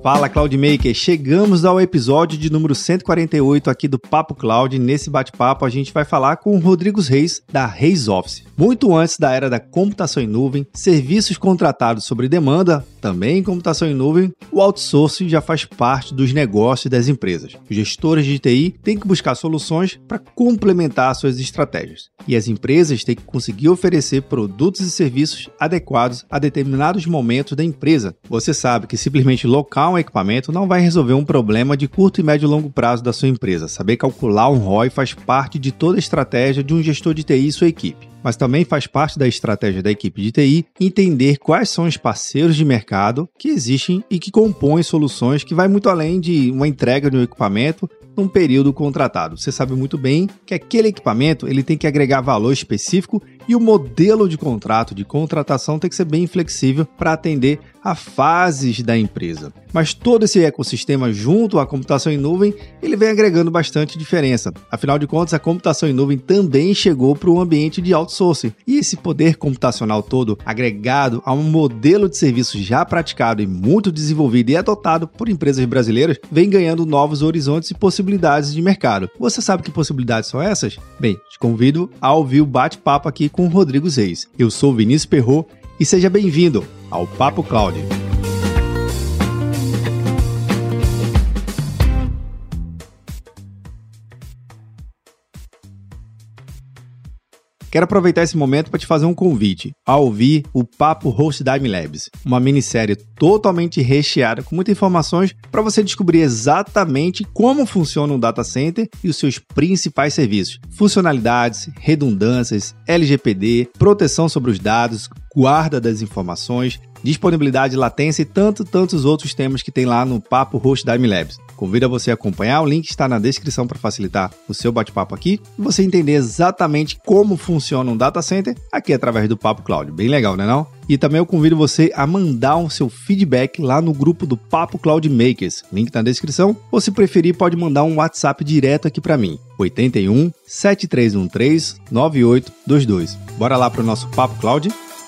Fala Cloudmaker, chegamos ao episódio de número 148 aqui do Papo Cloud. Nesse bate-papo a gente vai falar com o Rodrigo Reis, da Reis Office. Muito antes da era da computação em nuvem, serviços contratados sobre demanda, também em computação em nuvem, o outsourcing já faz parte dos negócios das empresas. Os gestores de TI têm que buscar soluções para complementar suas estratégias. E as empresas têm que conseguir oferecer produtos e serviços adequados a determinados momentos da empresa. Você sabe que simplesmente locar um equipamento não vai resolver um problema de curto e médio e longo prazo da sua empresa. Saber calcular um ROI faz parte de toda a estratégia de um gestor de TI e sua equipe. Mas também faz parte da estratégia da equipe de TI entender quais são os parceiros de mercado que existem e que compõem soluções que vai muito além de uma entrega de um equipamento num período contratado. Você sabe muito bem que aquele equipamento ele tem que agregar valor específico e o modelo de contrato, de contratação tem que ser bem flexível para atender a fases da empresa. Mas todo esse ecossistema junto à computação em nuvem, ele vem agregando bastante diferença. Afinal de contas, a computação em nuvem também chegou para o ambiente de outsourcing. E esse poder computacional todo, agregado a um modelo de serviço já praticado e muito desenvolvido e adotado por empresas brasileiras, vem ganhando novos horizontes e possibilidades de mercado. Você sabe que possibilidades são essas? Bem, te convido a ouvir o bate-papo aqui com o Rodrigo Reis. Eu sou Vinícius Perrot e seja bem-vindo ao Papo Cloud. Quero aproveitar esse momento para te fazer um convite a ouvir o Papo Host Time Labs, uma minissérie totalmente recheada com muitas informações para você descobrir exatamente como funciona um data center e os seus principais serviços, funcionalidades, redundâncias, LGPD, proteção sobre os dados, guarda das informações, disponibilidade, latência e tantos outros temas que tem lá no Papo Host Time Labs. Convido a você a acompanhar, o link está na descrição para facilitar o seu bate-papo aqui e você entender exatamente como funciona um data center aqui através do Papo Cloud. Bem legal, né não? E também eu convido você a mandar o seu feedback lá no grupo do Papo Cloud Makers, link na descrição, ou se preferir pode mandar um WhatsApp direto aqui para mim, 81 7313 9822. Bora lá para o nosso Papo Cloud?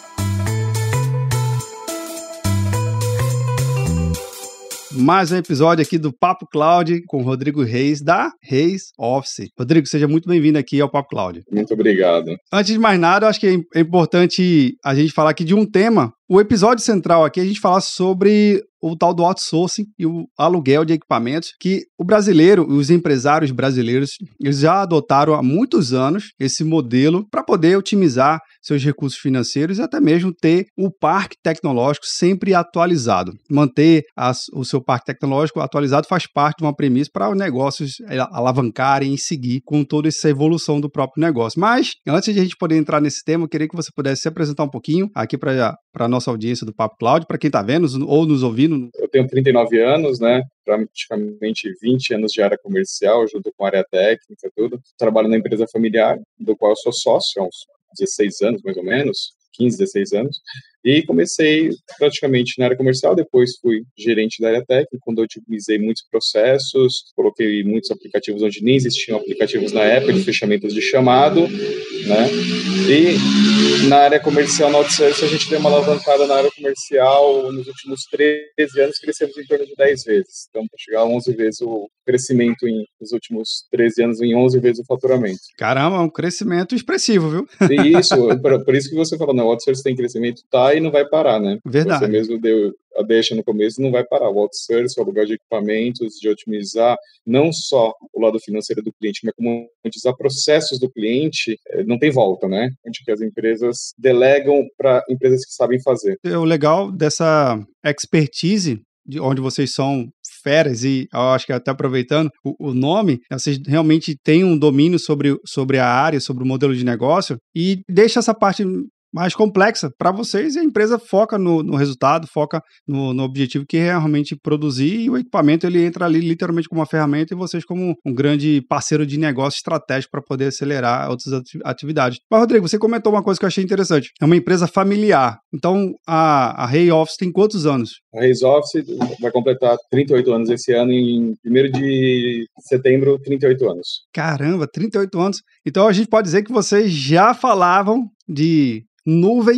Mais um episódio aqui do Papo Cloud com o Rodrigo Reis, da Reis Office. Rodrigo, seja muito bem-vindo aqui ao Papo Cloud. Muito obrigado. Antes de mais nada, eu acho que é importante a gente falar aqui de um tema. O episódio central aqui, a gente fala sobre o tal do outsourcing e o aluguel de equipamentos, que o brasileiro, os empresários brasileiros, eles já adotaram há muitos anos esse modelo para poder otimizar seus recursos financeiros e até mesmo ter o parque tecnológico sempre atualizado. Manter o seu parque tecnológico atualizado faz parte de uma premissa para os negócios alavancarem e seguir com toda essa evolução do próprio negócio. Mas, antes de a gente poder entrar nesse tema, eu queria que você pudesse se apresentar um pouquinho aqui para a nossa audiência do Papo Cloud, para quem está vendo ou nos ouvindo. Eu tenho 39 anos, né? Praticamente 20 anos de área comercial, junto com a área técnica, tudo. Trabalho na empresa familiar, do qual eu sou sócio há uns 16 anos, mais ou menos, 15, 16 anos. E comecei praticamente na área comercial, depois fui gerente da área técnica, quando eu otimizei muitos processos, coloquei muitos aplicativos onde nem existiam aplicativos na época, de fechamentos de chamado, né? E na área comercial, na outsourcing, a gente deu uma alavancada na área comercial, nos últimos 13 anos crescemos em torno de 10 vezes. Então, para chegar a 11 vezes o crescimento nos últimos 13 anos, em 11 vezes o faturamento. Caramba, um crescimento expressivo, viu? E isso, por isso que você falou, o outsourcing tem crescimento, tá, e não vai parar, né? Verdade. Você mesmo deu a deixa no começo, não vai parar. O outsourcing, o aluguel de equipamentos, de otimizar não só o lado financeiro do cliente, mas como otimizar processos do cliente, não tem volta, né? Onde que as empresas delegam para empresas que sabem fazer. O legal dessa expertise, de onde vocês são feras, e eu acho que até aproveitando o nome, vocês realmente têm um domínio sobre a área, sobre o modelo de negócio, e deixa essa parte mais complexa para vocês, e a empresa foca no resultado, foca no objetivo que é realmente produzir, e o equipamento ele entra ali literalmente como uma ferramenta e vocês como um grande parceiro de negócio estratégico para poder acelerar outras atividades. Mas, Rodrigo, você comentou uma coisa que eu achei interessante. É uma empresa familiar. Então, a Reis Office tem quantos anos? A Reis Office vai completar 38 anos esse ano, em 1º de setembro, 38 anos. Caramba, 38 anos. Então, a gente pode dizer que vocês já falavam de nuvem,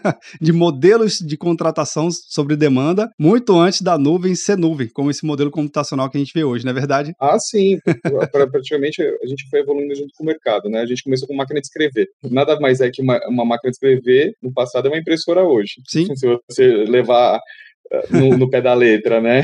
de modelos de contratação sobre demanda, muito antes da nuvem ser nuvem, como esse modelo computacional que a gente vê hoje, não é verdade? Ah, sim. Praticamente a gente foi evoluindo junto com o mercado, né? A gente começou com máquina de escrever. Nada mais é que uma máquina de escrever, no passado, é uma impressora hoje. Sim. Se você levar no pé da letra, né?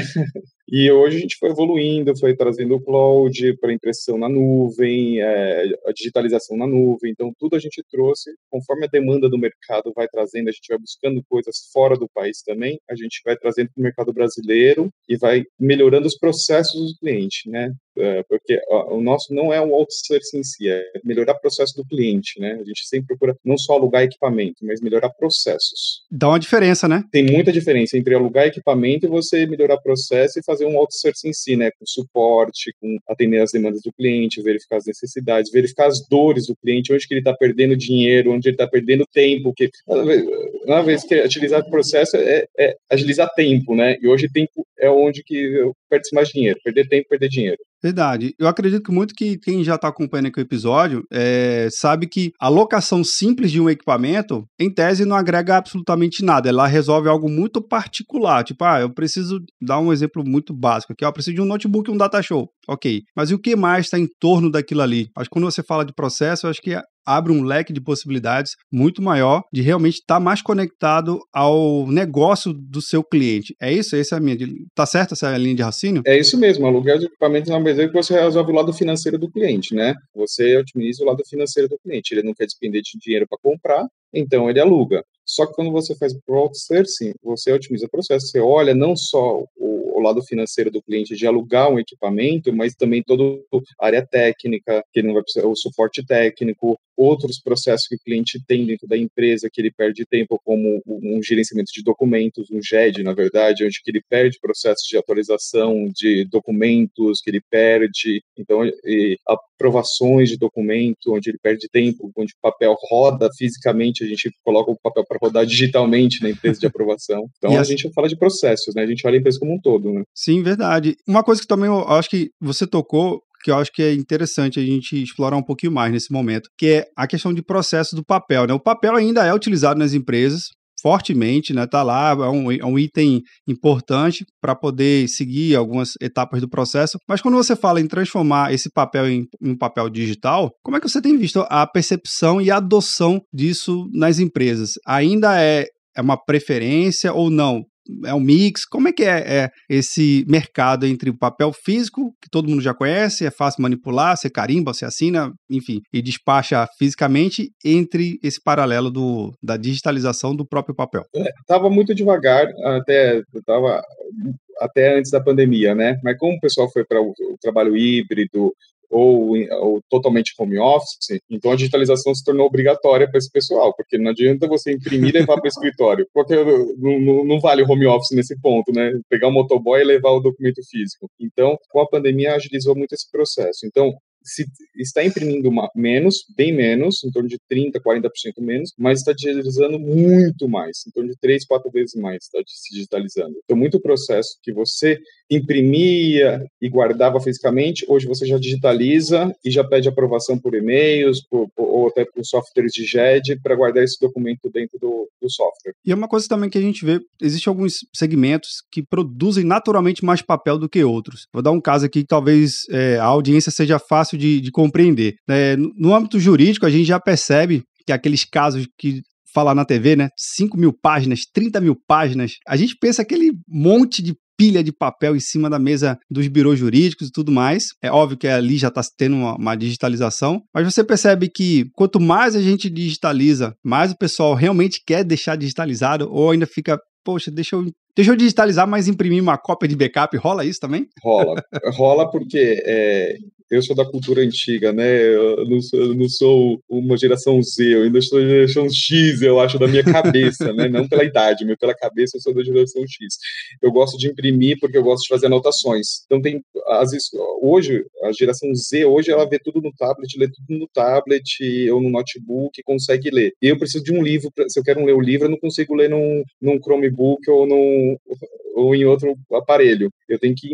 E hoje a gente foi evoluindo, foi trazendo o cloud para impressão na nuvem, a digitalização na nuvem. Então, tudo a gente trouxe, conforme a demanda do mercado vai trazendo, a gente vai buscando coisas fora do país também, a gente vai trazendo para o mercado brasileiro e vai melhorando os processos do cliente, né? Porque o nosso não é o outsourcing em si, é melhorar o processo do cliente, né? A gente sempre procura não só alugar equipamento, mas melhorar processos. Dá uma diferença, né? Tem muita diferença entre alugar equipamento e você melhorar processo e fazer um outsourcing em si, né? Com suporte, com atender as demandas do cliente, verificar as necessidades, verificar as dores do cliente, onde que ele está perdendo dinheiro, onde ele está perdendo tempo. Porque uma vez que agilizar o processo é agilizar tempo, né? E hoje tempo é onde que perde mais dinheiro. Perder tempo, perder dinheiro. Verdade. Eu acredito que muito que quem já está acompanhando aqui o episódio sabe que a locação simples de um equipamento, em tese, não agrega absolutamente nada. Ela resolve algo muito particular. Tipo, eu preciso dar um exemplo muito básico aqui. Eu preciso de um notebook e um data show. Ok. Mas e o que mais está em torno daquilo ali? Acho que quando você fala de processo, eu acho que abre um leque de possibilidades muito maior de realmente estar mais conectado ao negócio do seu cliente. É isso? Essa é a minha. Tá certo essa linha de raciocínio? É isso mesmo. Aluguel de equipamento não é que você resolve o lado financeiro do cliente, né? Você otimiza o lado financeiro do cliente. Ele não quer despender de dinheiro para comprar, então ele aluga. Só que quando você faz o outsourcing, você otimiza o processo. Você olha não só o lado financeiro do cliente de alugar um equipamento, mas também toda a área técnica, que ele não vai precisar, o suporte técnico, outros processos que o cliente tem dentro da empresa, que ele perde tempo, como um gerenciamento de documentos, um GED, na verdade, onde que ele perde processos de atualização de documentos, que ele perde, então, aprovações de documento, onde ele perde tempo, onde o papel roda fisicamente, a gente coloca o papel para rodar digitalmente na empresa de aprovação. Então, a gente fala de processos, né? A gente olha a empresa como um todo, né? Sim, verdade. Uma coisa que também eu acho que você tocou, que eu acho que é interessante a gente explorar um pouquinho mais nesse momento, que é a questão de processo do papel, né? O papel ainda é utilizado nas empresas fortemente, né? Tá lá, é um item importante para poder seguir algumas etapas do processo, mas quando você fala em transformar esse papel em um papel digital, como é que você tem visto a percepção e a adoção disso nas empresas? Ainda é uma preferência ou não? É um mix? Como é que é esse mercado entre o papel físico, que todo mundo já conhece, é fácil manipular, você carimba, você assina, enfim, e despacha fisicamente, entre esse paralelo da digitalização do próprio papel? Estava muito devagar, até antes da pandemia, né? Mas como o pessoal foi para o trabalho híbrido, ou totalmente home office, então a digitalização se tornou obrigatória para esse pessoal, porque não adianta você imprimir e levar para o escritório, porque não vale o home office nesse ponto, né? Pegar um motoboy e levar o documento físico. Então, com a pandemia, agilizou muito esse processo. Então, se está imprimindo menos, bem menos, em torno de 30%, 40% menos, mas está digitalizando muito mais, em torno de 3, 4 vezes mais está se digitalizando. Então, muito processo que você imprimia e guardava fisicamente, hoje você já digitaliza e já pede aprovação por e-mails ou até por softwares de GED para guardar esse documento dentro do software. E é uma coisa também que a gente vê, existem alguns segmentos que produzem naturalmente mais papel do que outros. Vou dar um caso aqui que talvez a audiência seja fácil de compreender. No âmbito jurídico, a gente já percebe que aqueles casos que falar na TV, né, 5 mil páginas, 30 mil páginas, a gente pensa aquele monte de pilha de papel em cima da mesa dos birôs jurídicos e tudo mais. É óbvio que ali já está tendo uma digitalização, mas você percebe que quanto mais a gente digitaliza, mais o pessoal realmente quer deixar digitalizado ou ainda fica, poxa, deixa eu digitalizar, mas imprimir uma cópia de backup. Rola isso também? Rola porque eu sou da cultura antiga, né? Eu não sou uma geração Z, eu ainda sou da geração X, eu acho, da minha cabeça, né? Não pela idade, mas pela cabeça eu sou da geração X. Eu gosto de imprimir porque eu gosto de fazer anotações. Então, às vezes, hoje, a geração Z, hoje ela vê tudo no tablet, lê tudo no tablet ou no notebook, consegue ler. Eu preciso de um livro, se eu quero ler um livro, eu não consigo ler num Chromebook ou em outro aparelho. Eu tenho que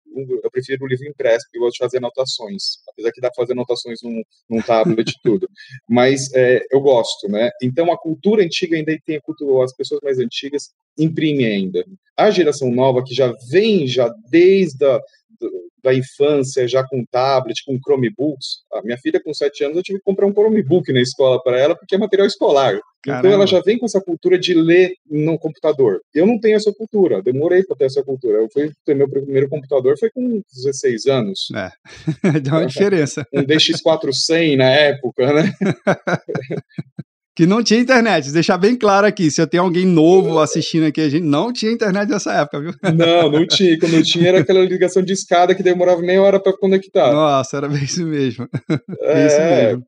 eu prefiro o livro impresso, porque eu gosto de fazer anotações, apesar que dá para fazer anotações num tablet e tudo, mas eu gosto, né? Então a cultura antiga ainda tem a cultura, as pessoas mais antigas imprimem ainda. A geração nova que já vem desde da infância, já com tablet, com Chromebooks. A minha filha, com 7 anos, eu tive que comprar um Chromebook na escola para ela, porque é material escolar. Caramba. Então, ela já vem com essa cultura de ler no computador. Eu não tenho essa cultura, demorei para ter essa cultura. Eu fui ter meu primeiro computador foi com 16 anos. Deu uma diferença. Um DX400 na época, né? Que não tinha internet, deixar bem claro aqui, se eu tenho alguém novo assistindo aqui, a gente não tinha internet nessa época, viu? Não tinha, quando eu tinha era aquela ligação de escada que demorava meia hora para conectar. Nossa, era bem isso mesmo. Bem isso mesmo.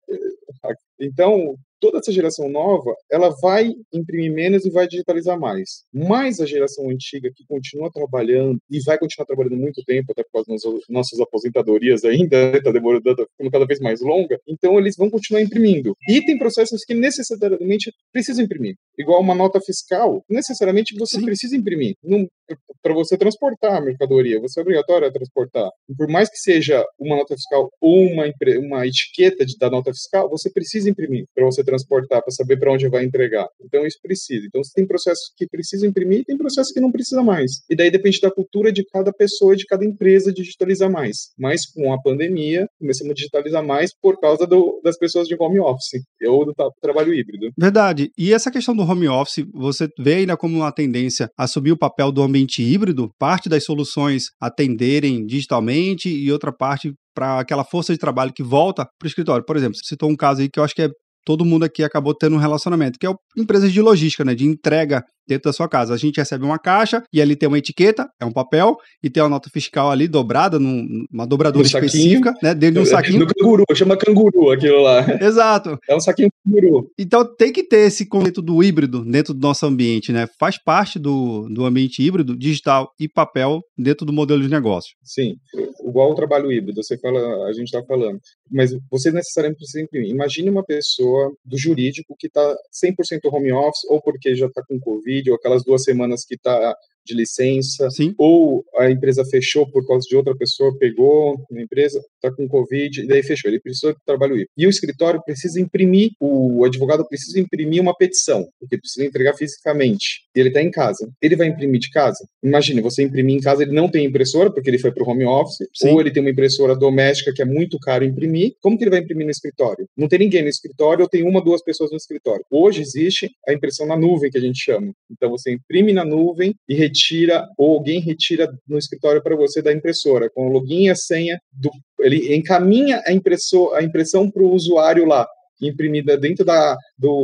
Então, toda essa geração nova, ela vai imprimir menos e vai digitalizar mais. Mas a geração antiga, que continua trabalhando, e vai continuar trabalhando muito tempo, até por causa das nossas aposentadorias ainda, está demorando, ficando cada vez mais longa, então eles vão continuar imprimindo. E tem processos que necessariamente precisam imprimir. Igual uma nota fiscal, necessariamente você precisa imprimir. Para você transportar a mercadoria, você é obrigatório a transportar. E por mais que seja uma nota fiscal ou uma etiqueta da nota fiscal, você precisa imprimir para você transportar, para saber para onde vai entregar. Então, isso precisa. Então, você tem processos que precisam imprimir e tem processos que não precisa mais. E daí depende da cultura de cada pessoa e de cada empresa digitalizar mais. Mas, com a pandemia, começamos a digitalizar mais por causa das pessoas de home office ou do trabalho híbrido. Verdade. E essa questão do home office, você vê ainda como uma tendência a assumir o papel do ambiente híbrido? Parte das soluções atenderem digitalmente e outra parte para aquela força de trabalho que volta para o escritório. Por exemplo, você citou um caso aí que eu acho que todo mundo aqui acabou tendo um relacionamento, que é empresas de logística, né, de entrega dentro da sua casa. A gente recebe uma caixa e ali tem uma etiqueta, é um papel, e tem uma nota fiscal ali dobrada, numa dobradura específica, né, dentro de um saquinho. No canguru, chama canguru aquilo lá. Exato. É um saquinho canguru. Então tem que ter esse conceito do híbrido dentro do nosso ambiente, né? Faz parte do ambiente híbrido, digital e papel dentro do modelo de negócio. Sim, igual o trabalho híbrido, a gente está falando. Mas você necessariamente precisa imprimir. Imagine uma pessoa do jurídico que está 100% home office, ou porque já está com Covid, ou aquelas 2 semanas que está de licença, Sim. Ou a empresa fechou por causa de outra pessoa, pegou na empresa, está com Covid, e daí fechou. Ele precisa de trabalho híbrido. E o escritório precisa imprimir, o advogado precisa imprimir uma petição, porque precisa entregar fisicamente. E ele está em casa. Ele vai imprimir de casa? Imagine, você imprimir em casa, ele não tem impressora, porque ele foi para o home office, Sim. Ou ele tem uma impressora doméstica que é muito caro imprimir. Como que ele vai imprimir no escritório? Não tem ninguém no escritório, ou tem 1, 2 pessoas no escritório. Hoje existe a impressão na nuvem, que a gente chama. Então você imprime na nuvem e retira, ou alguém retira no escritório para você da impressora, com o login e a senha, ele encaminha a impressão para o usuário lá, imprimida dentro da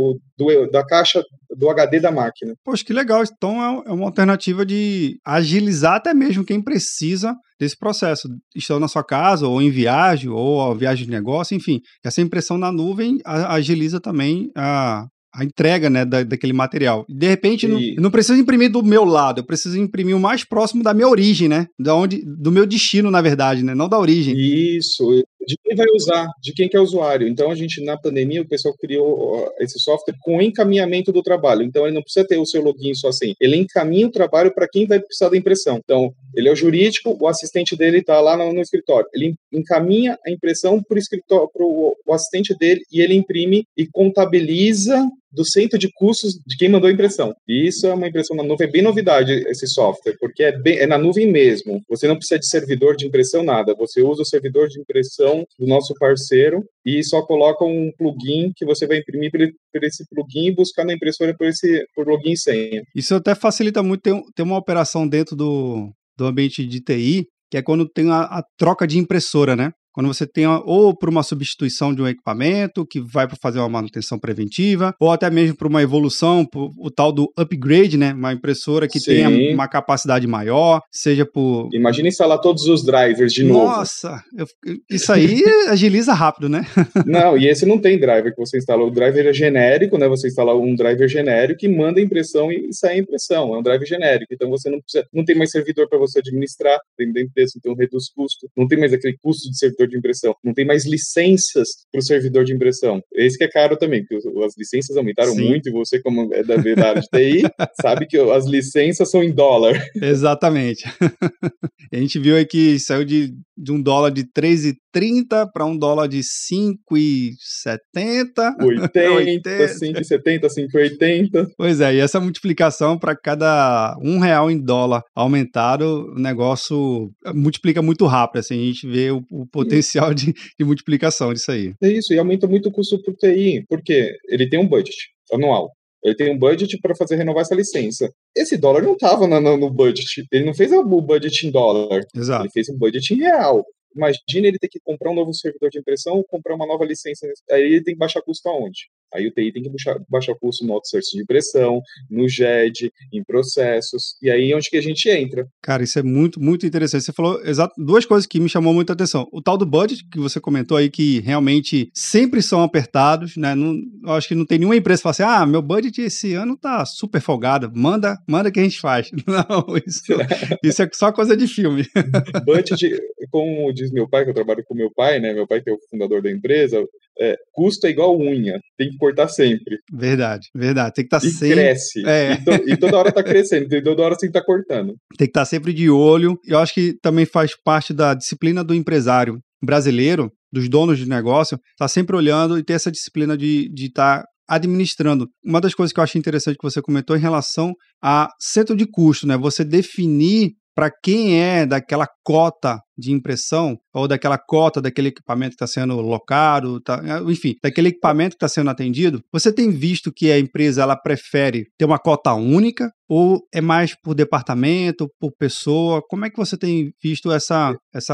caixa do HD da máquina. Poxa, que legal. Então é uma alternativa de agilizar até mesmo quem precisa desse processo, estando na sua casa, ou em viagem, ou a viagem de negócio, enfim. Essa impressão na nuvem agiliza também a entrega, né, daquele material. De repente, eu não preciso imprimir do meu lado, eu preciso imprimir o mais próximo da minha origem, né? Do meu destino, na verdade, né? Não da origem. Isso. De quem vai usar, de quem que é o usuário. Então, na pandemia, o pessoal criou esse software com encaminhamento do trabalho. Então, ele não precisa ter o seu login só assim. Ele encaminha o trabalho para quem vai precisar da impressão. Então, ele é o jurídico, o assistente dele está lá no escritório. Ele encaminha a impressão para o assistente dele e ele imprime e contabiliza do centro de custos de quem mandou a impressão. E isso é uma impressão na nuvem, é bem novidade esse software, porque é na nuvem mesmo. Você não precisa de servidor de impressão, nada. Você usa o servidor de impressão do nosso parceiro e só coloca um plugin que você vai imprimir por esse plugin e buscar na impressora por login e senha. Isso até facilita muito ter uma operação dentro do ambiente de TI, que é quando tem a troca de impressora, né? Quando você tem ou por uma substituição de um equipamento que vai para fazer uma manutenção preventiva, ou até mesmo para uma evolução, o tal do upgrade, né? Uma impressora que tenha uma capacidade maior, seja por... Imagina instalar todos os drivers de novo. Nossa, isso aí agiliza rápido, né? Não, e esse não tem driver que você instala. O driver é genérico, né? Você instala um driver genérico que manda a impressão e sai a impressão. É um driver genérico. Então você não tem mais servidor para você administrar dentro da empresa, então reduz custo. Não tem mais aquele custo de setor de impressão. Não tem mais licenças para o servidor de impressão. Esse que é caro também, porque as licenças aumentaram muito, e você, como é da área de TI, sabe que as licenças são em dólar. Exatamente. A gente viu aí que saiu de um dólar de 3,30 para um dólar de 5,70. 80, 5,70, 5,80. Pois é, e essa multiplicação para cada R$1 em dólar aumentado, o negócio multiplica muito rápido, assim, a gente vê o potencial de multiplicação disso aí. É isso, e aumenta muito o custo para o TI, porque ele tem um budget anual. Ele tem um budget para fazer renovar essa licença. Esse dólar não estava no budget. Ele não fez o budget em dólar. Exato. Ele fez um budget em real. Imagina ele ter que comprar um novo servidor de impressão ou comprar uma nova licença. Aí ele tem que baixar custo aonde? Aí o TI tem que baixar custo no outsourcing de impressão, no GED, em processos. E aí é onde que a gente entra. Cara, isso é muito, muito interessante. Você falou duas coisas que me chamou muita atenção. O tal do budget, que você comentou aí, que realmente sempre são apertados, né? Eu acho que não tem nenhuma empresa que fala assim, meu budget esse ano tá super folgado, manda que a gente faz. Não, isso é só coisa de filme. Budget, como diz meu pai, que eu trabalho com meu pai, né? Meu pai que é o fundador da empresa, custo é igual unha, tem que cortar sempre. Verdade. Tem que estar sempre... E cresce. E toda hora tá crescendo, e toda hora você tem que estar cortando. Tem que estar sempre de olho. Eu acho que também faz parte da disciplina do empresário brasileiro, dos donos de negócio, tá sempre olhando e ter essa disciplina de estar administrando. Uma das coisas que eu achei interessante que você comentou em relação a centro de custo, né? Você definir para quem é daquela cota de impressão, ou daquela cota daquele equipamento que está sendo locado, enfim, daquele equipamento que está sendo atendido, você tem visto que a empresa ela prefere ter uma cota única, ou é mais por departamento, por pessoa? Como é que você tem visto essa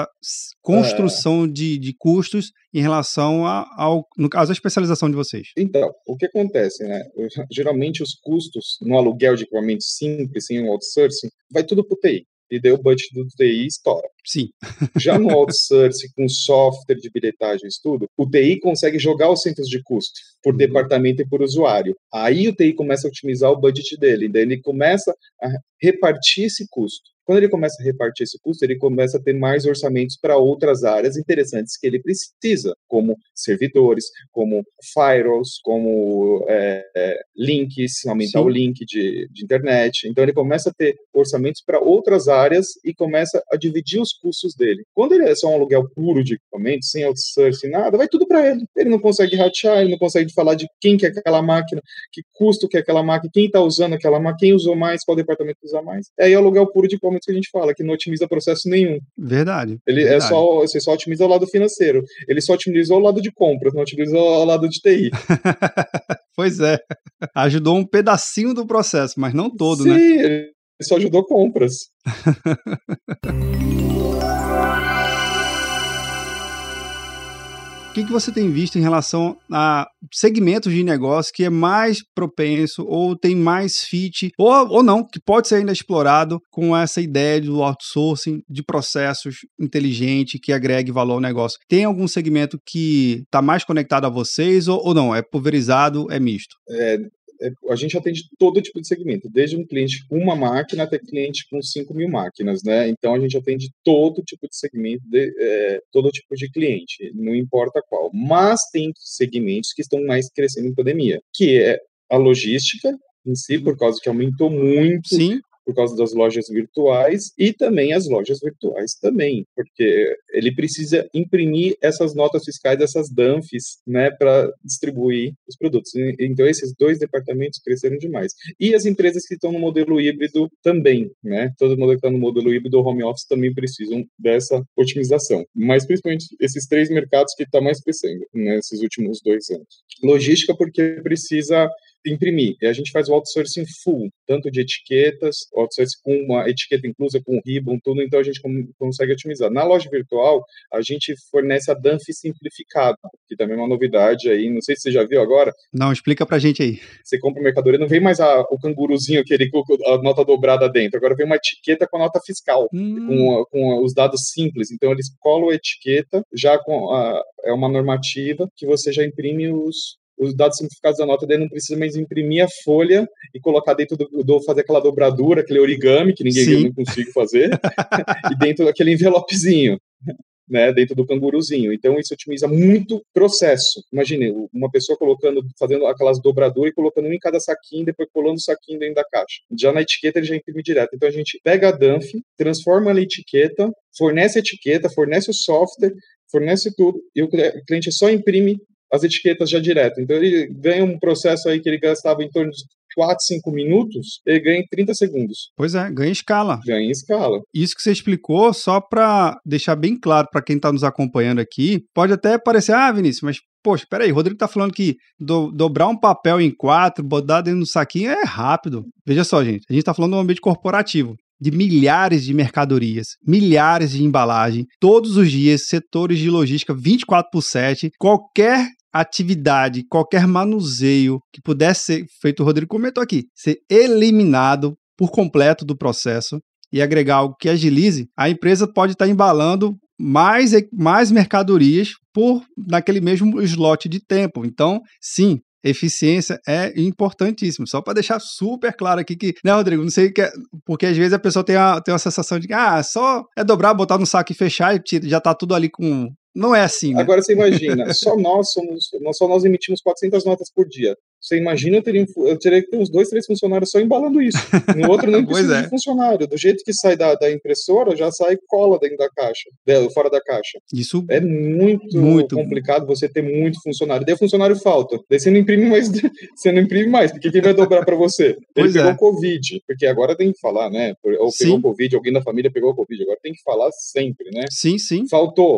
construção de custos em relação no caso, a especialização de vocês? Então, o que acontece, né? Geralmente os custos no aluguel de equipamentos simples, sem um outsourcing, vai tudo para o TI. E daí o budget do TI estoura. Sim. Já no outsourcing, com software de bilhetagem e tudo, o TI consegue jogar os centros de custo por departamento e por usuário. Aí o TI começa a otimizar o budget dele, daí ele começa a repartir esse custo. Quando ele começa a repartir esse custo, ele começa a ter mais orçamentos para outras áreas interessantes que ele precisa, como servidores, como firewalls, como links, aumentar o link de internet. Então, ele começa a ter orçamentos para outras áreas e começa a dividir os custos dele. Quando ele é só um aluguel puro de equipamento, sem outsourcing, nada, vai tudo para ele. Ele não consegue ratear, ele não consegue falar de quem que é aquela máquina, que custo que é aquela máquina, quem está usando aquela máquina, quem usou mais, qual departamento usa mais. Aí é o aluguel puro de equipamento que a gente fala, que não otimiza processo nenhum. Verdade. Você só otimiza o lado financeiro. Ele só otimizou o lado de compras, não otimizou o lado de TI. Pois é. Ajudou um pedacinho do processo, mas não todo, Sim, né? Sim, ele só ajudou compras. O que você tem visto em relação a segmentos de negócio que é mais propenso ou tem mais fit, ou não, que pode ser ainda explorado com essa ideia do outsourcing, de processos inteligentes que agregue valor ao negócio? Tem algum segmento que está mais conectado a vocês ou não? É pulverizado, é misto? A gente atende todo tipo de segmento, desde um cliente com uma máquina até cliente com 5.000 máquinas, né? Então, a gente atende todo tipo de segmento, todo tipo de cliente, não importa qual. Mas tem segmentos que estão mais crescendo em pandemia, que é a logística em si, por causa que aumentou muito. Sim. Por causa das lojas virtuais e também as lojas virtuais também, porque ele precisa imprimir essas notas fiscais, essas DANFs, né, para distribuir os produtos. Então, esses dois departamentos cresceram demais. E as empresas que estão no modelo híbrido também, né? Todo mundo que está no modelo híbrido home office também precisam dessa otimização. Mas, principalmente, esses três mercados que estão mais crescendo nesses últimos 2 anos. Logística, porque precisa imprimir. E a gente faz o outsourcing full, tanto de etiquetas, outsourcing com uma etiqueta inclusa, com ribbon, tudo, então a gente consegue otimizar. Na loja virtual, a gente fornece a DANF simplificada, que também é uma novidade aí, não sei se você já viu agora. Não, explica pra gente aí. Você compra mercadoria, não vem mais o canguruzinho, aquele com a nota dobrada dentro, agora vem uma etiqueta com a nota fiscal, com os dados simples, então eles colam a etiqueta, já é uma normativa que você já imprime os dados simplificados da nota, daí não precisa mais imprimir a folha e colocar dentro fazer aquela dobradura, aquele origami, que ninguém viu, não consigo fazer, e dentro daquele envelopezinho. né, dentro do canguruzinho. Então, isso otimiza muito processo. Imagine, uma pessoa fazendo aquelas dobraduras e colocando um em cada saquinho, depois colando o saquinho dentro da caixa. Já na etiqueta, ele já imprime direto. Então, a gente pega a Dunf, transforma na etiqueta, fornece a etiqueta, fornece o software, fornece tudo, e o cliente só imprime as etiquetas já direto. Então, ele ganha um processo aí que ele gastava em torno de 4, 5 minutos, ele ganha em 30 segundos. Pois é, ganha escala. Ganha em escala. Isso que você explicou, só para deixar bem claro para quem está nos acompanhando aqui, pode até parecer, Vinícius, mas, poxa, peraí, o Rodrigo está falando que dobrar um papel em 4, botar dentro do saquinho é rápido. Veja só, gente, a gente está falando de um ambiente corporativo, de milhares de mercadorias, milhares de embalagem, todos os dias, setores de logística 24/7, qualquer atividade, qualquer manuseio que pudesse ser feito, o Rodrigo comentou aqui, ser eliminado por completo do processo e agregar algo que agilize, a empresa pode estar embalando mais mercadorias naquele mesmo slot de tempo. Então, sim, eficiência é importantíssimo. Só para deixar super claro aqui que, né, Rodrigo? Não sei, porque às vezes a pessoa tem uma sensação de que só é dobrar, botar no saco e fechar e já está tudo ali com... Não é assim, né? Agora você imagina, só nós emitimos 400 notas por dia. Você imagina, eu teria que ter uns 2, 3 funcionários só embalando isso. No outro nem precisa de funcionário. Do jeito que sai da impressora, já sai cola dentro da caixa, fora da caixa. Isso é muito complicado você ter muito funcionário. Daí o funcionário falta. Daí você não imprime mais, porque quem vai dobrar para você? Ele pegou Covid, porque agora tem que falar, né? Ou pegou Covid, alguém da família pegou Covid, agora tem que falar sempre, né? Sim. Faltou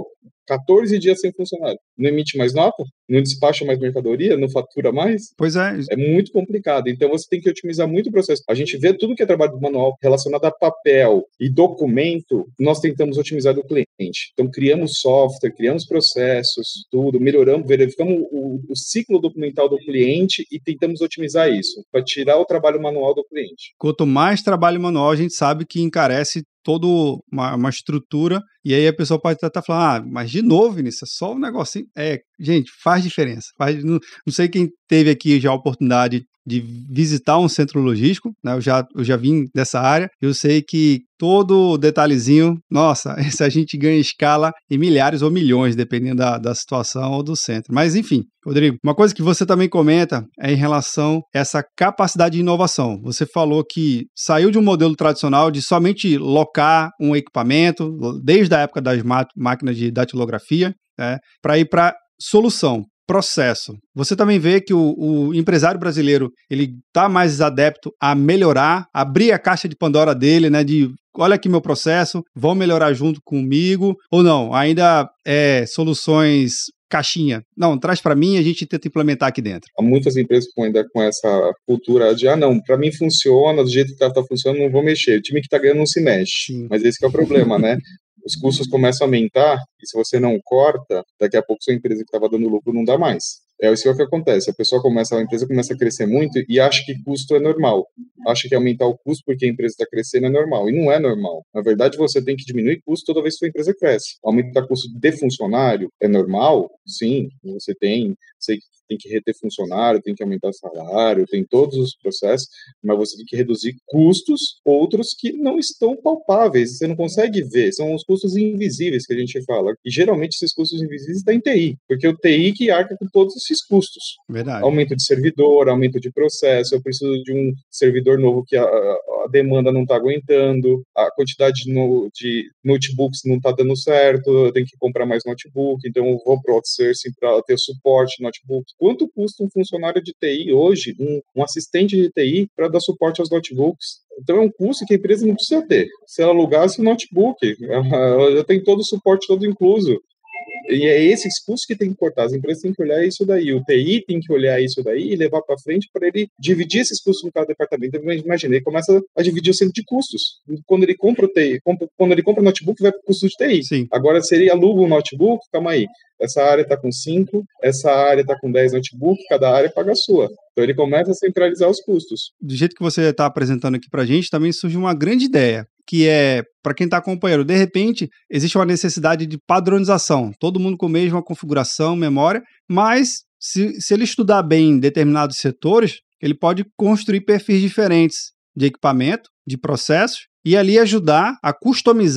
14 dias sem funcionário. Não emite mais nota? Não despacha mais mercadoria? Não fatura mais? Pois é. É muito complicado. Então, você tem que otimizar muito o processo. A gente vê tudo que é trabalho manual relacionado a papel e documento, nós tentamos otimizar do cliente. Então, criamos software, criamos processos, tudo, melhoramos, verificamos o ciclo documental do cliente e tentamos otimizar isso, para tirar o trabalho manual do cliente. Quanto mais trabalho manual, a gente sabe que encarece toda uma estrutura, e aí a pessoa pode estar falando, mas de novo, Vinícius, é só um negocinho. Gente, faz diferença. Não sei quem teve aqui já a oportunidade de visitar um centro logístico, né? Eu já vim dessa área, eu sei que todo detalhezinho, nossa, se a gente ganha escala em milhares ou milhões, dependendo da situação ou do centro. Mas, enfim, Rodrigo, uma coisa que você também comenta é em relação a essa capacidade de inovação. Você falou que saiu de um modelo tradicional de somente locar um equipamento, desde a época das máquinas de datilografia, né, para ir para solução, processo. Você também vê que o empresário brasileiro, ele está mais adepto a melhorar, abrir a caixa de Pandora dele, né, de olha aqui meu processo, vão melhorar junto comigo, ou não, ainda soluções caixinha. Não, traz para mim e a gente tenta implementar aqui dentro. Há muitas empresas ainda com essa cultura de, não, para mim funciona, do jeito que está funcionando, não vou mexer. O time que está ganhando não se mexe. Sim. Mas esse que é o problema, né? Os custos começam a aumentar e se você não corta, daqui a pouco sua empresa que estava dando lucro não dá mais. É isso que acontece. A empresa começa a crescer muito e acha que custo é normal. Acha que aumentar o custo porque a empresa está crescendo é normal. E não é normal. Na verdade, você tem que diminuir custo toda vez que sua empresa cresce. Aumentar custo de funcionário é normal? Sim. Você tem que reter funcionário, tem que aumentar salário, tem todos os processos, mas você tem que reduzir custos, outros que não estão palpáveis, você não consegue ver, são os custos invisíveis que a gente fala, e geralmente esses custos invisíveis estão em TI, porque o TI que arca com todos esses custos. Verdade. Aumento de servidor, aumento de processo, eu preciso de um servidor novo que a demanda não está aguentando, a quantidade de notebooks não está dando certo, eu tenho que comprar mais notebook, então eu vou para o outsourcing para ter suporte de notebooks. Quanto custa um funcionário de TI hoje, um assistente de TI, para dar suporte aos notebooks? Então é um custo que a empresa não precisa ter. Se ela alugasse o notebook, ela já tem todo o suporte todo incluso. E é esses custos que tem que cortar. As empresas têm que olhar isso daí. O TI tem que olhar isso daí e levar para frente para ele dividir esses custos no cada departamento. Então, imagina, ele começa a dividir o centro de custos. Quando ele compra o TI, quando ele compra o notebook, vai para o custo de TI. Sim. Agora, se ele aluga um notebook, calma aí. Essa área está com 5, essa área está com 10 notebooks, cada área paga a sua. Então, ele começa a centralizar os custos. Do jeito que você está apresentando aqui para a gente, também surge uma grande ideia, que é, para quem está acompanhando, de repente, existe uma necessidade de padronização, todo mundo com a mesma configuração, memória, mas se ele estudar bem determinados setores, ele pode construir perfis diferentes de equipamento, de processos, e ali ajudar a customizar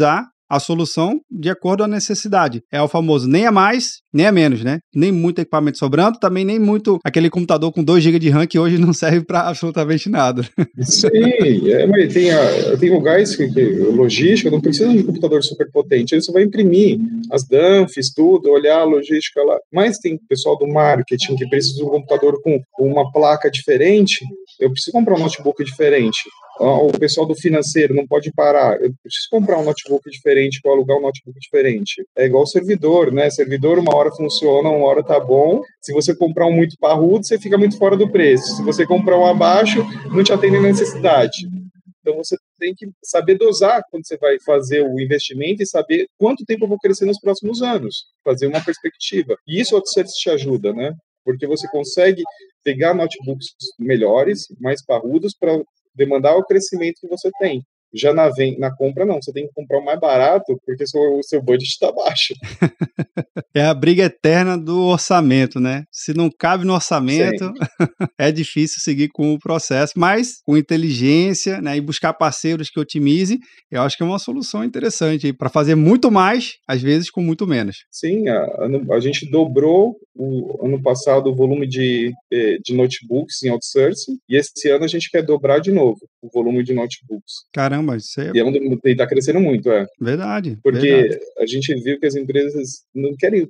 a solução de acordo com a necessidade. É o famoso nem a mais, nem a menos, né? Nem muito equipamento sobrando, também nem muito aquele computador com 2 GB de RAM que hoje não serve para absolutamente nada. Sim, mas tem lugares logística não precisa de um computador super potente, aí você vai imprimir as dumps, tudo, olhar a logística lá. Mas tem pessoal do marketing que precisa de um computador com uma placa diferente, eu preciso comprar um notebook diferente. O pessoal do financeiro não pode parar, eu preciso comprar um notebook diferente para alugar um notebook diferente. É igual servidor, né? Servidor uma hora funciona, uma hora tá bom. Se você comprar um muito parrudo, você fica muito fora do preço. Se você comprar um abaixo, não te atende a necessidade. Então você tem que saber dosar quando você vai fazer o investimento e saber quanto tempo eu vou crescer nos próximos anos, fazer uma perspectiva. E isso o OutService te ajuda, né? Porque você consegue pegar notebooks melhores, mais parrudos, para demandar o crescimento que você tem. Já na compra, não. Você tem que comprar o mais barato, porque o seu budget está baixo. É a briga eterna do orçamento, né? Se não cabe no orçamento, é difícil seguir com o processo, mas com inteligência, né, e buscar parceiros que otimizem, eu acho que é uma solução interessante para fazer muito mais, às vezes com muito menos. Sim, a gente dobrou ano passado o volume de notebooks em outsourcing, e esse ano a gente quer dobrar de novo o volume de notebooks. Caramba, isso é... E está crescendo muito, Verdade. Porque verdade. a gente viu que as empresas não querem...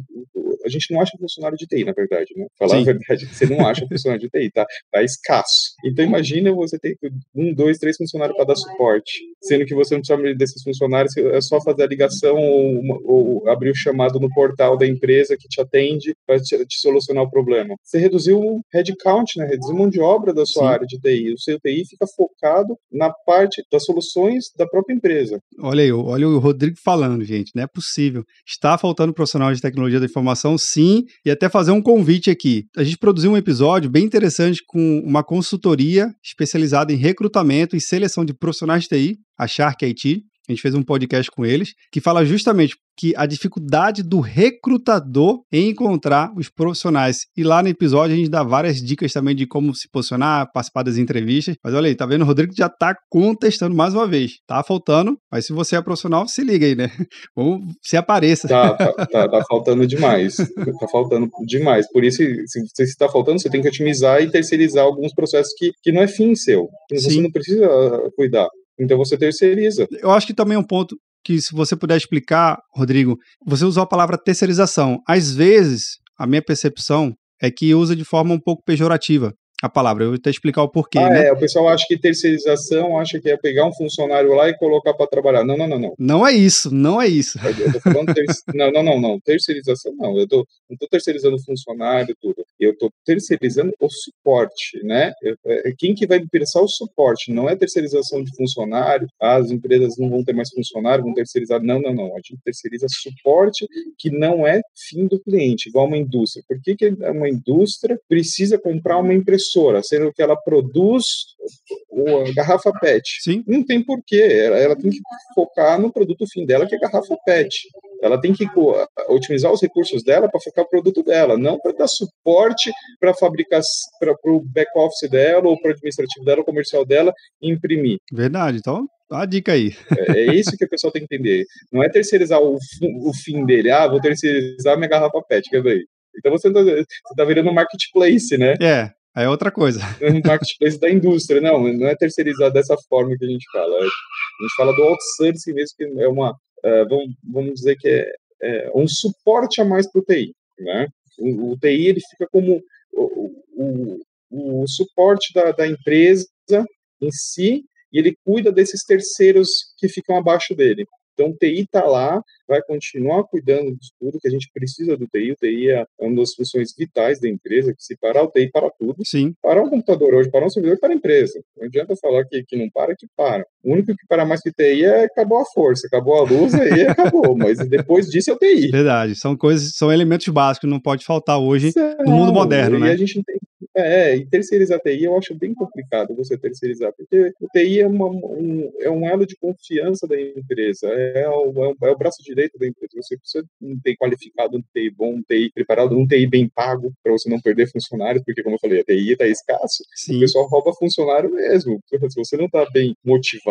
A gente não acha funcionário de TI, na verdade, né? Falar Sim. a verdade, você não acha funcionário de TI, tá escasso. Então imagina você ter 1, 2, 3 funcionários para dar suporte, sendo que você não precisa desses funcionários, é só fazer a ligação ou abrir o chamado no portal da empresa que te atende para te solucionar o problema. Você reduziu o headcount, né? Reduziu mão de obra da sua área de TI. O seu TI fica focado na parte das soluções da própria empresa. Olha o Rodrigo falando, gente, não é possível. Está faltando profissional de tecnologia da informação, sim, e até fazer um convite aqui. A gente produziu um episódio bem interessante com uma consultoria especializada em recrutamento e seleção de profissionais de TI, a Shark IT. A gente fez um podcast com eles, que fala justamente que a dificuldade do recrutador em encontrar os profissionais. E lá no episódio a gente dá várias dicas também de como se posicionar, participar das entrevistas. Mas olha aí, tá vendo? O Rodrigo já tá contestando mais uma vez. Tá faltando, mas se você é profissional, se liga aí, né? Ou se apareça. Tá faltando demais. Tá faltando demais. Por isso, se está faltando, você tem que otimizar e terceirizar alguns processos que não é fim seu. Você Sim. não precisa cuidar. Então você terceiriza. Eu acho que também é um ponto que, se você puder explicar, Rodrigo, você usou a palavra terceirização. Às vezes, a minha percepção é que usa de forma um pouco pejorativa a palavra. Eu vou até explicar o porquê, né? O pessoal acha que terceirização, acha que é pegar um funcionário lá e colocar para trabalhar. Não. Não é isso. Eu tô falando não. Terceirização não. Eu não tô terceirizando o funcionário, tudo. Eu tô terceirizando o suporte, né? Quem que vai me prestar o suporte? Não é terceirização de funcionário, as empresas não vão ter mais funcionário, vão terceirizar. Não. A gente terceiriza suporte que não é fim do cliente, igual uma indústria. Por que uma indústria precisa comprar uma impressora, sendo que ela produz a garrafa PET? Sim. Não tem porquê. Ela tem que focar no produto fim dela, que é a garrafa PET. Ela tem que otimizar os recursos dela para focar o produto dela, não para dar suporte para fabricar, para o back-office dela, ou para o administrativo dela, o comercial dela, imprimir. Verdade. Então, dá a dica aí. É isso que o pessoal tem que entender. Não é terceirizar o fim dele. Vou terceirizar minha garrafa PET, quer ver? Então você tá virando um marketplace, né? É outra coisa. É um marketplace da indústria. Não é terceirizar dessa forma que a gente fala. A gente fala do outsourcing mesmo, que é uma... vamos dizer que é um suporte a mais para o TI, né? O TI ele fica como o suporte da empresa em si, e ele cuida desses terceiros que ficam abaixo dele. Então, o TI está lá, vai continuar cuidando de tudo que a gente precisa do TI. O TI é uma das funções vitais da empresa, que se parar o TI para tudo. Sim. Parar um computador hoje, parar um servidor, para a empresa. Não adianta falar que não para, que para. O único que para mais que TI acabou a força, acabou a luz, aí acabou. Mas depois disso é o TI. Verdade. São elementos básicos, não pode faltar hoje no mundo moderno, né? E a gente tem... e terceirizar TI eu acho bem complicado você terceirizar, porque o TI é um elo de confiança da empresa, é o braço direito da empresa. Você precisa de um TI qualificado, um TI bom, um TI preparado, um TI bem pago, para você não perder funcionários, porque, como eu falei, a TI está escasso, Sim. O pessoal rouba funcionário mesmo. Se você não está bem motivado,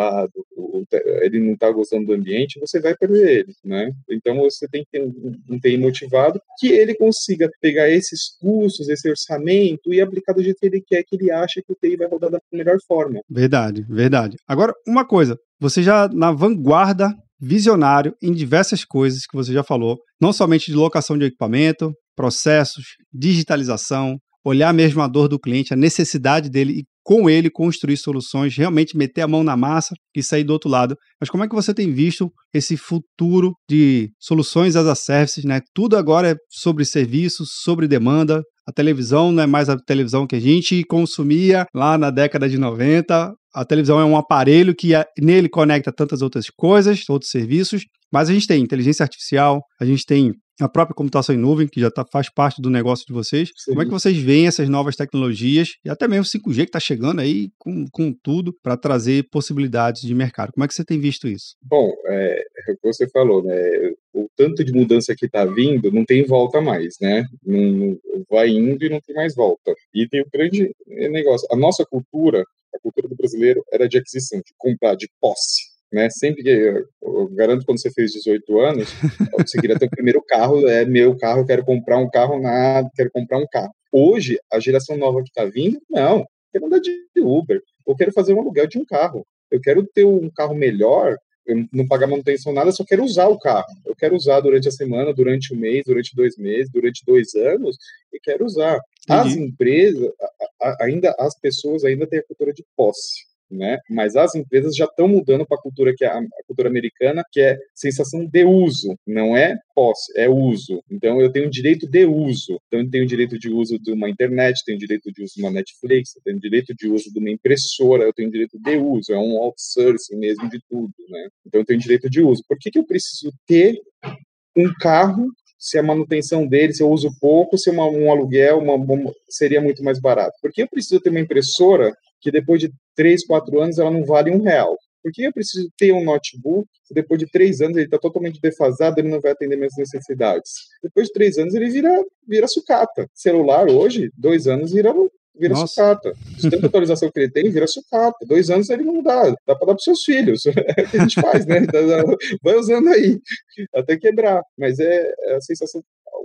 desmotivado, ele não está gostando do ambiente, você vai perder ele, né? Então você tem que ter um TI motivado que ele consiga pegar esses custos, esse orçamento e aplicar do jeito que ele quer, que ele acha que o TI vai rodar da melhor forma. Verdade, verdade. Agora, uma coisa, você já na vanguarda, visionário em diversas coisas que você já falou, não somente de locação de equipamento, processos, digitalização, olhar mesmo a dor do cliente, a necessidade dele e com ele construir soluções, realmente meter a mão na massa e sair do outro lado. Mas como é que você tem visto esse futuro de soluções as a service, né? Tudo agora é sobre serviços, sobre demanda. A televisão não é mais a televisão que a gente consumia lá na década de 90. A televisão é um aparelho que nele conecta tantas outras coisas, outros serviços, mas a gente tem inteligência artificial, a gente tem a própria computação em nuvem, que já faz parte do negócio de vocês. Sim. Como é que vocês veem essas novas tecnologias e até mesmo o 5G que está chegando aí com tudo para trazer possibilidades de mercado? Como é que você tem visto isso? Bom, é o que você falou, né? O tanto de mudança que está vindo, não tem volta mais, né? Não, vai indo e não tem mais volta. E tem um grande negócio. A nossa cultura, a cultura do brasileiro, era de aquisição, de comprar, de posse. Né? Sempre que eu garanto, quando você fez 18 anos, você queria ter o primeiro carro, é meu carro, quero comprar um carro, quero comprar um carro. Hoje, a geração nova que está vindo, não, quero andar de Uber, eu quero fazer um aluguel de um carro, eu quero ter um carro melhor, eu não pagar manutenção nada, só quero usar o carro, eu quero usar durante a semana, durante um mês, durante 2 meses, durante 2 anos, e quero usar. Entendi. As empresas, as pessoas ainda têm a cultura de posse. Né? Mas as empresas já estão mudando para a cultura que é a cultura americana, que é sensação de uso, não é posse, é uso. Então eu tenho direito de uso. Então eu tenho direito de uso de uma internet, tenho direito de uso de uma Netflix, eu tenho direito de uso de uma impressora, eu tenho direito de uso, é um outsourcing mesmo de tudo, né? Então eu tenho direito de uso. Por que eu preciso ter um carro se a manutenção dele, se eu uso pouco, se um aluguel seria muito mais barato? Por que eu preciso ter uma impressora que depois de 3, 4 anos ela não vale R$1? Por que eu preciso ter um notebook que depois de 3 anos ele está totalmente defasado, ele não vai atender minhas necessidades? Depois de 3 anos ele vira sucata. Celular hoje, 2 anos vira sucata. De tanta atualização que ele tem, vira sucata. 2 anos ele não dá para dar para os seus filhos. É o que a gente faz, né? Vai usando aí, até quebrar. Mas é a sensação,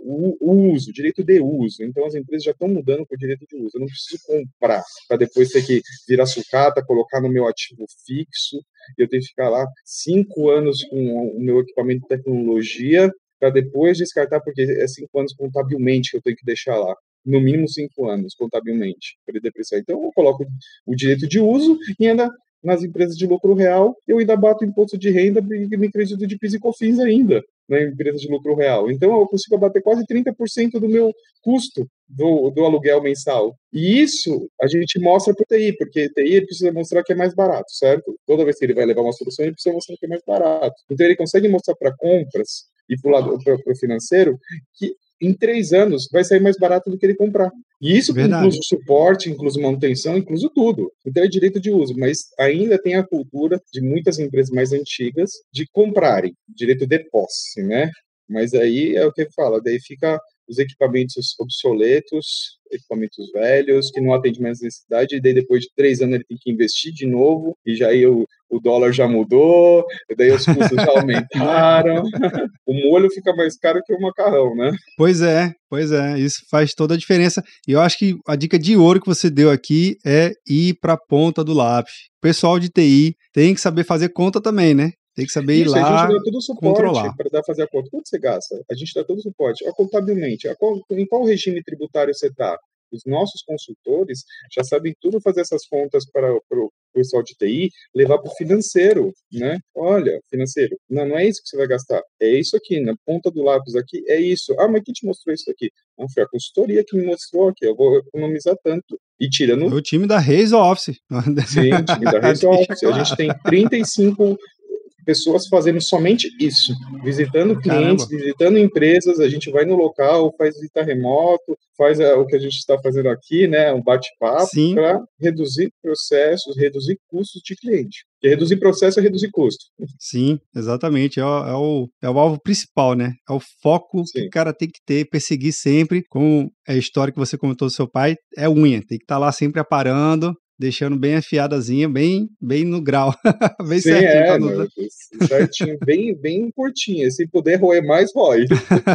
o uso, direito de uso. Então as empresas já estão mudando para o direito de uso. Eu não preciso comprar para depois ter que virar sucata, colocar no meu ativo fixo, e eu tenho que ficar lá 5 anos com o meu equipamento de tecnologia para depois descartar, porque é 5 anos contabilmente que eu tenho que deixar lá. No mínimo 5 anos, contabilmente, para ele depreciar. Então, eu coloco o direito de uso e ainda nas empresas de lucro real, eu ainda bato imposto de renda e me acredito de PIS e COFINS ainda, na empresa de lucro real. Então, eu consigo abater quase 30% do meu custo do aluguel mensal. E isso a gente mostra para o TI, porque o TI precisa mostrar que é mais barato, certo? Toda vez que ele vai levar uma solução, ele precisa mostrar que é mais barato. Então, ele consegue mostrar para compras e para o financeiro que em 3 anos vai sair mais barato do que ele comprar. E isso inclui suporte, inclui manutenção, inclui tudo. Então é direito de uso, mas ainda tem a cultura de muitas empresas mais antigas de comprarem, direito de posse, né? Mas aí é o que fala, daí fica os equipamentos obsoletos, equipamentos velhos, que não atendem mais necessidade, e daí depois de 3 anos ele tem que investir de novo, e já aí o dólar já mudou, e daí os custos já aumentaram, o molho fica mais caro que o macarrão, né? Pois é, isso faz toda a diferença, e eu acho que a dica de ouro que você deu aqui é ir para a ponta do lápis. O pessoal de TI tem que saber fazer conta também, né? Tem que saber ir lá, a gente dá todo o suporte para fazer a conta. Quanto você gasta? A gente dá todo o suporte. Contabilmente, em qual regime tributário você está? Os nossos consultores já sabem tudo fazer essas contas para o pessoal de TI levar para o financeiro, né? Olha, financeiro, não é isso que você vai gastar. É isso aqui, na ponta do lápis aqui, é isso. Ah, mas quem te mostrou isso aqui? Não, foi a consultoria que me mostrou aqui. Eu vou economizar tanto. E tirando... É o time da Reis Office. Sim, o time da Reis Office. Claro. A gente tem 35... pessoas fazendo somente isso, visitando clientes, visitando empresas, a gente vai no local, faz visita remoto, faz o que a gente está fazendo aqui, né, um bate-papo, para reduzir processos, reduzir custos de cliente. Porque reduzir processo é reduzir custo. Sim, exatamente, é o alvo principal, né, é o foco que o cara tem que ter, perseguir sempre, como a história que você comentou do seu pai, é unha, tem que estar lá sempre aparando, deixando bem afiadazinha, bem no grau, bem Sim, certinho. Certinho, bem curtinho. Se puder roer mais, rói.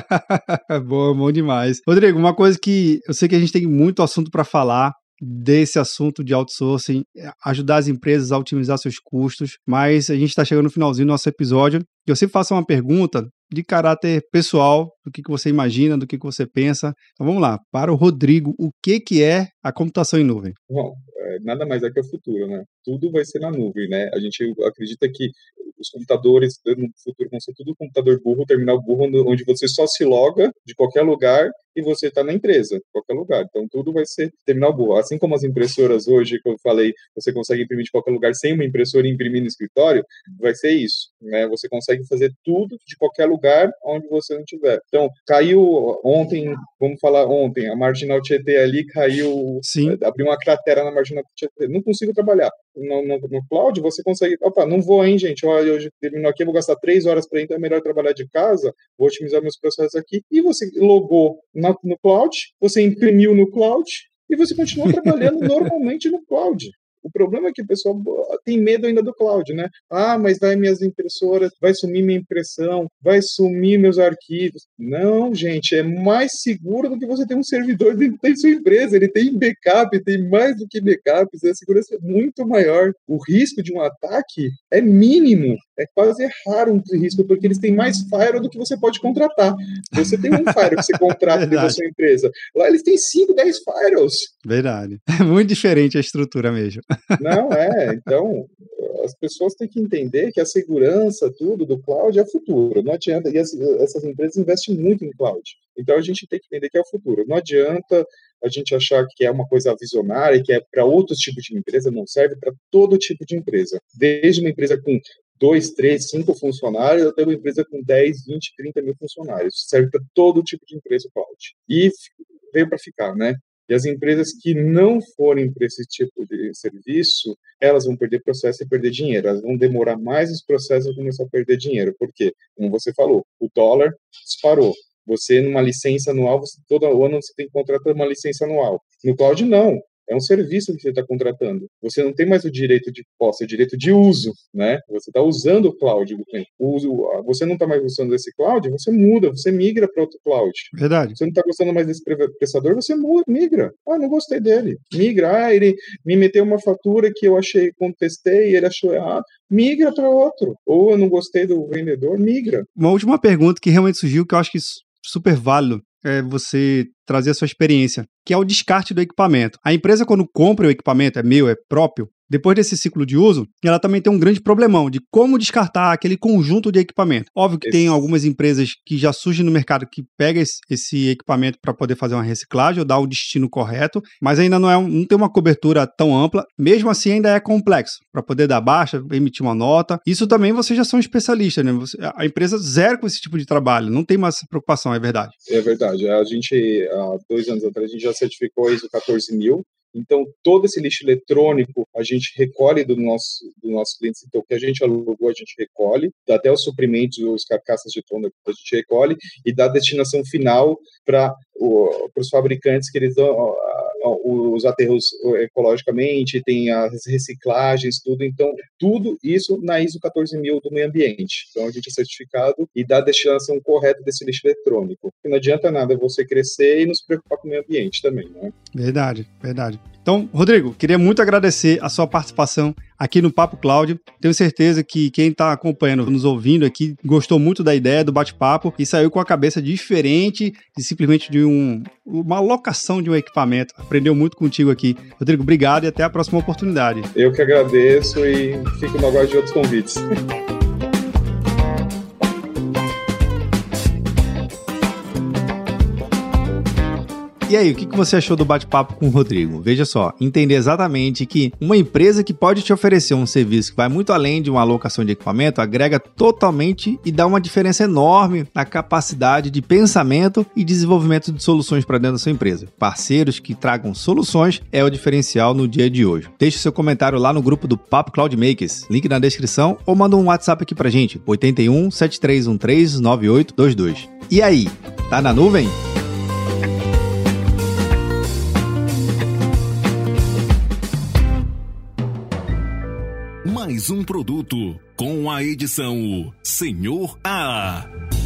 Boa, bom demais. Rodrigo, uma coisa que eu sei que a gente tem muito assunto para falar desse assunto de outsourcing, ajudar as empresas a otimizar seus custos, mas a gente está chegando no finalzinho do nosso episódio. Eu sempre faço uma pergunta de caráter pessoal, do que você imagina, do que você pensa. Então vamos lá, para o Rodrigo, o que é a computação em nuvem? Bom, nada mais é que o futuro, né? Tudo vai ser na nuvem, né? A gente acredita que os computadores no futuro vão ser tudo computador burro, terminal burro, onde você só se loga de qualquer lugar e você está na empresa, qualquer lugar. Então, tudo vai ser terminal burro. Assim como as impressoras hoje, que eu falei, você consegue imprimir de qualquer lugar sem uma impressora e imprimir no escritório, vai ser isso, né? Você consegue fazer tudo de qualquer lugar onde você não estiver. Então, caiu ontem, vamos falar ontem, a Marginal Tietê ali caiu, abriu uma cratera na Marginal Tietê. Não consigo trabalhar. No cloud, você consegue, não vou, hein, gente, hoje terminou aqui, eu vou gastar 3 horas para ir, então é melhor trabalhar de casa, vou otimizar meus processos aqui, e você logou no cloud, você imprimiu no cloud, e você continua trabalhando normalmente no cloud. O problema é que o pessoal tem medo ainda do cloud, né? Mas vai minhas impressoras, vai sumir minha impressão, vai sumir meus arquivos. Não, gente, é mais seguro do que você ter um servidor dentro da sua empresa. Ele tem backup, tem mais do que backups, a segurança é muito maior. O risco de um ataque é mínimo, é quase raro um risco, porque eles têm mais firewall do que você pode contratar. Você tem um firewall que você contrata dentro da sua empresa. Lá eles têm 5, 10 firewalls. Verdade. É muito diferente a estrutura mesmo. Não, então, as pessoas têm que entender que a segurança, tudo do cloud é o futuro, não adianta, e essas empresas investem muito em cloud, então a gente tem que entender que é o futuro, não adianta a gente achar que é uma coisa visionária, que é para outros tipos de empresa, não serve para todo tipo de empresa, desde uma empresa com 2, 3, 5 funcionários, até uma empresa com 10, 20, 30 mil funcionários, serve para todo tipo de empresa cloud, e veio para ficar, né? E as empresas que não forem para esse tipo de serviço, elas vão perder processo e perder dinheiro. Elas vão demorar mais os processos e começar a perder dinheiro. Por quê? Como você falou, o dólar disparou. Você, numa licença anual, todo ano você tem que contratar uma licença anual. No cloud, não. É um serviço que você está contratando. Você não tem mais o direito de posse, é o direito de uso, né? Você está usando o cloud. Você não está mais usando esse cloud, você muda, você migra para outro cloud. Verdade. Você não está gostando mais desse prestador, você migra. Não gostei dele. Migra. Ele me meteu uma fatura que eu achei, contestei, ele achou errado. Migra para outro. Ou eu não gostei do vendedor, migra. Uma última pergunta que realmente surgiu, que eu acho que super válido, é você trazer a sua experiência, que é o descarte do equipamento. A empresa, quando compra o equipamento, é meu, é próprio, depois desse ciclo de uso, ela também tem um grande problemão de como descartar aquele conjunto de equipamento. Óbvio que tem algumas empresas que já surgem no mercado que pegam esse equipamento para poder fazer uma reciclagem ou dar o destino correto, mas ainda não tem uma cobertura tão ampla. Mesmo assim, ainda é complexo para poder dar baixa, emitir uma nota. Isso também vocês já são especialistas, né? A empresa zero com esse tipo de trabalho, não tem mais essa preocupação, é verdade? É verdade. A gente, há 2 anos atrás, a gente já certificou a ISO 14000. Então, todo esse lixo eletrônico a gente recolhe do nosso cliente. Então, o que a gente alugou, a gente recolhe, até os suprimentos, os carcaças de tona, a gente recolhe e dá a destinação final para os fabricantes, que eles dão os aterros ecologicamente, tem as reciclagens, tudo. Então, tudo isso na ISO 14000 do meio ambiente. Então, a gente é certificado e dá a destinação correta desse lixo eletrônico. E não adianta nada você crescer e não se preocupar com o meio ambiente também, né? Verdade, verdade. Então, Rodrigo, queria muito agradecer a sua participação aqui no Papo Cloud. Tenho certeza que quem está acompanhando, nos ouvindo aqui, gostou muito da ideia do bate-papo e saiu com a cabeça diferente de simplesmente de uma alocação de um equipamento. Aprendeu muito contigo aqui. Rodrigo, obrigado e até a próxima oportunidade. Eu que agradeço e fico no aguardo de outros convites. E aí, o que você achou do bate-papo com o Rodrigo? Veja só, entender exatamente que uma empresa que pode te oferecer um serviço que vai muito além de uma alocação de equipamento, agrega totalmente e dá uma diferença enorme na capacidade de pensamento e desenvolvimento de soluções para dentro da sua empresa. Parceiros que tragam soluções é o diferencial no dia de hoje. Deixe seu comentário lá no grupo do Papo Cloud Makers, link na descrição, ou manda um WhatsApp aqui pra gente, 81 7313 9822. E aí, tá na nuvem? Mais um produto com a edição Senhor A.